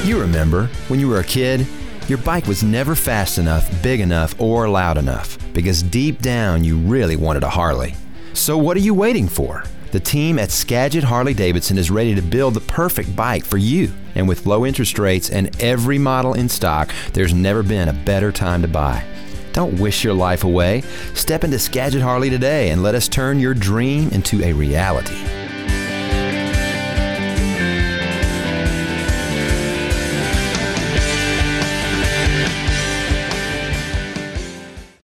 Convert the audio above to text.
You remember, when you were a kid, your bike was never fast enough, big enough, or loud enough, because deep down you really wanted a Harley. So what are you waiting for? The team at Skagit Harley-Davidson is ready to build the perfect bike for you. And with low interest rates and every model in stock, there's never been a better time to buy. Don't wish your life away. Step into Skagit Harley today and let us turn your dream into a reality.